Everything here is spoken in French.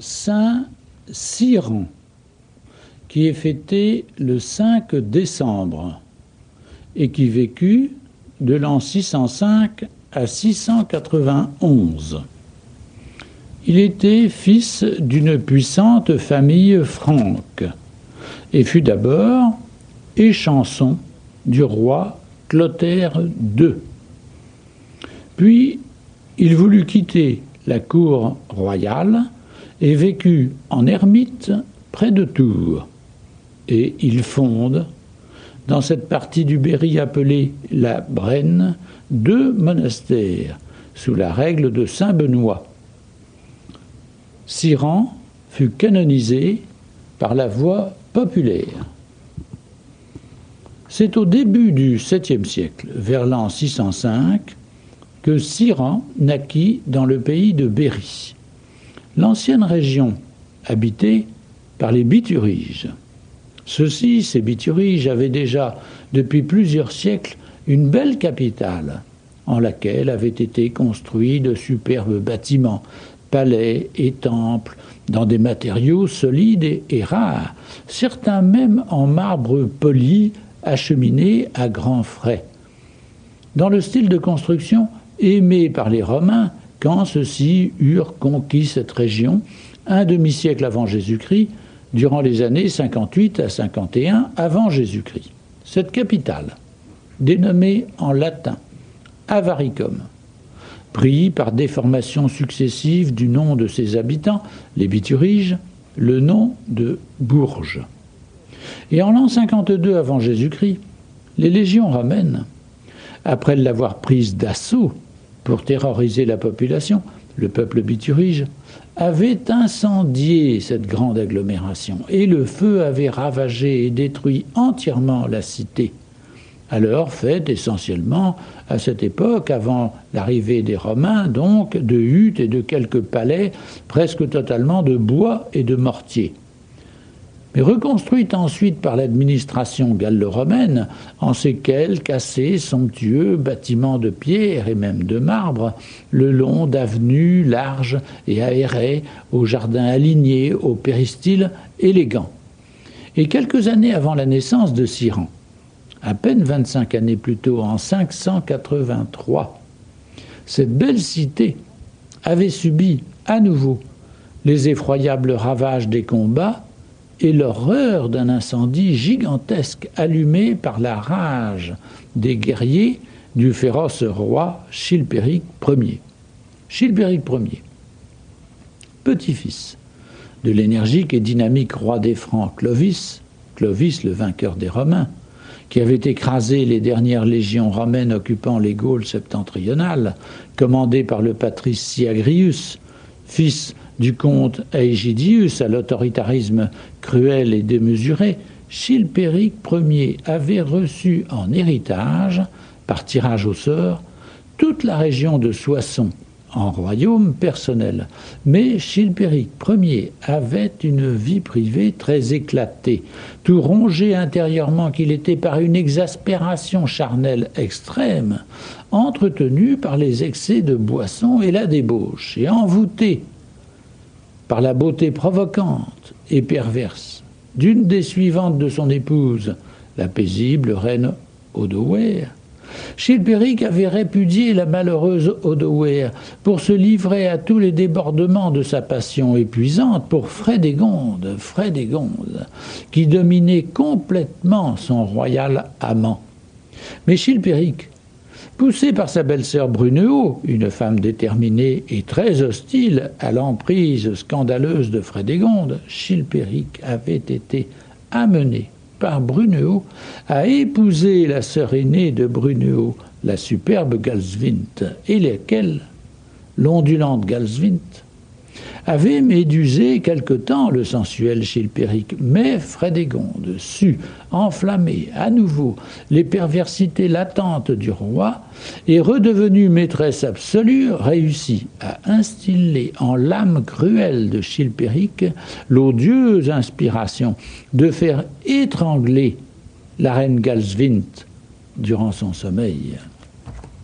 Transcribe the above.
Saint Cyran, qui est fêté le 5 décembre et qui vécut de l'an 605 à 691. Il était fils d'une puissante famille franque et fut d'abord échanson du roi Clotaire II. Puis il voulut quitter la cour royale et vécut en ermite près de Tours. Et il fonde, dans cette partie du Berry appelée la Brenne, 2 monastères sous la règle de saint Benoît. Cyran fut canonisé par la voie populaire. C'est au début du 7e siècle, vers l'an 605, que Cyran naquit dans le pays de Berry, l'ancienne région habitée par les Bituriges. Ceux-ci, ces Bituriges, avaient déjà, depuis plusieurs siècles, une belle capitale, en laquelle avaient été construits de superbes bâtiments, palais et temples, dans des matériaux solides et rares, certains même en marbre poli, acheminés à grands frais. Dans le style de construction aimé par les Romains, quand ceux-ci eurent conquis cette région, un demi-siècle avant Jésus-Christ, durant les années 58 à 51 avant Jésus-Christ. Cette capitale, dénommée en latin Avaricum, prit par déformation successive du nom de ses habitants, les Bituriges, le nom de Bourges. Et en l'an 52 avant Jésus-Christ, les légions romaines, après l'avoir prise d'assaut pour terroriser la population, le peuple biturige, avait incendié cette grande agglomération et le feu avait ravagé et détruit entièrement la cité, alors faite essentiellement à cette époque, avant l'arrivée des Romains, donc de huttes et de quelques palais, presque totalement de bois et de mortier. Mais reconstruite ensuite par l'administration gallo-romaine, en ces cassés, somptueux bâtiments de pierre et même de marbre, le long d'avenues larges et aérées, aux jardins alignés, aux péristyles élégants. Et quelques années avant la naissance de Cyran, à peine 25 années plus tôt, en 583, cette belle cité avait subi à nouveau les effroyables ravages des combats et l'horreur d'un incendie gigantesque allumé par la rage des guerriers du féroce roi Chilpéric Ier. Chilpéric Ier, petit-fils de l'énergique et dynamique roi des Francs Clovis, le vainqueur des Romains, qui avait écrasé les dernières légions romaines occupant les Gaules septentrionales, commandées par le patrice Syagrius, fils du comte Aegidius à l'autoritarisme cruel et démesuré, Chilpéric Ier avait reçu en héritage, par tirage au sort, toute la région de Soissons en royaume personnel. Mais Chilpéric Ier avait une vie privée très éclatée, tout rongé intérieurement qu'il était par une exaspération charnelle extrême, entretenue par les excès de boisson et la débauche, et envoûté par la beauté provocante et perverse d'une des suivantes de son épouse, la paisible reine Odoacer, Chilpéric avait répudié la malheureuse Odoacer pour se livrer à tous les débordements de sa passion épuisante pour Frédégonde, qui dominait complètement son royal amant. Mais Chilpéric, poussé par sa belle-sœur Brunehaut, une femme déterminée et très hostile à l'emprise scandaleuse de Frédégonde, Chilpéric avait été amené par Brunehaut à épouser la sœur aînée de Brunehaut, la superbe Galswinthe, et laquelle, l'ondulante Galswinthe, avait médusé quelque temps le sensuel Chilpéric, mais Frédégonde sut enflammer à nouveau les perversités latentes du roi et, redevenue maîtresse absolue, réussit à instiller en l'âme cruelle de Chilpéric l'odieuse inspiration de faire étrangler la reine Galswinthe durant son sommeil.